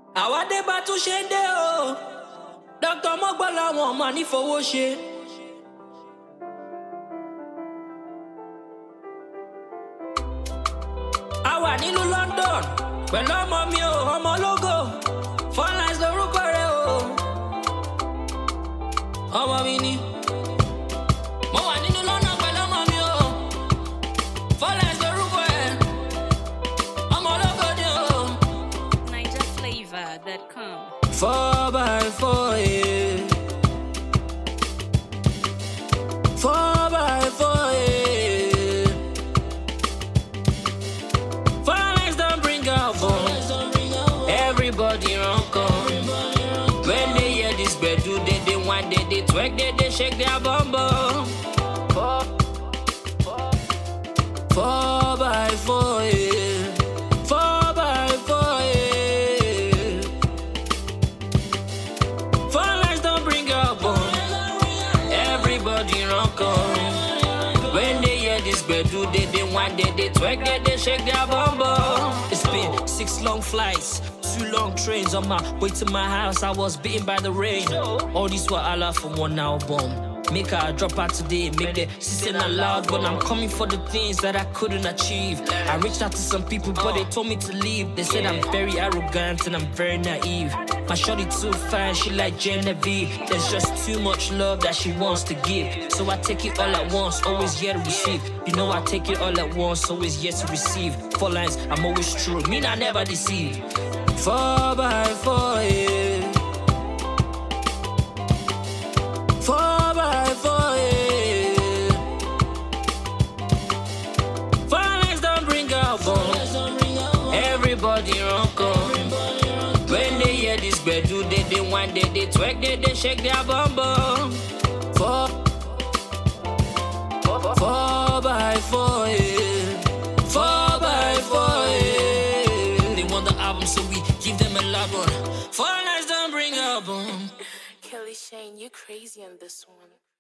àwa dé bá tún ṣe dé o. Dr. Mọ́gbọ́n làwọn ọmọ ní fowó ṣe. A wà nílùú London pẹ̀lú ọmọ mi o, ọmọ ológo. Funlines lorúkọ rẹ̀ o. Ọmọ mi ni. Mo wà nínú London pẹ̀lú ọmọ mi o. Funlines lorúkọ ẹ̀. Ọmọ ológo ni o. NigerFlavor.com 4x4, yeah. 4x4, yeah. Funlines don't bring out fun. Everybody run come. When they hear this bed, do they want, they twerk, they shake their bum bum. 4x4, yeah. 4x4, yeah. Funlines don't bring up fun. Everybody run come. When they hear this bed, do they want, they twerk, they shake their bum bum. It's been 6 long flights, 2 long trains. On my way to my house, I was beaten by the rain. All these were Allah from one album. Make her drop out today, make the system not loud. But I'm coming for the things that I couldn't achieve. I reached out to some people, but they told me to leave. They said I'm very arrogant and I'm very naive. My shorty too fine, she like Genevieve. There's just too much love that she wants to give. So I take it all at once, always here to receive. You know I take it all at once, always here to receive. 4 lines, I'm always true, mean I never deceive. 4x4, yeah. 4x4, yeah. Funlines don't bring out fun. Everybody run come. When they hear this bed, do they want, they twerk, they shake their bum bum. 4x4, yeah. 4x4, yeah. They want the album, so we give them a loud one. Funlines don't bring out fun. Kelly Shane, you crazy on this one.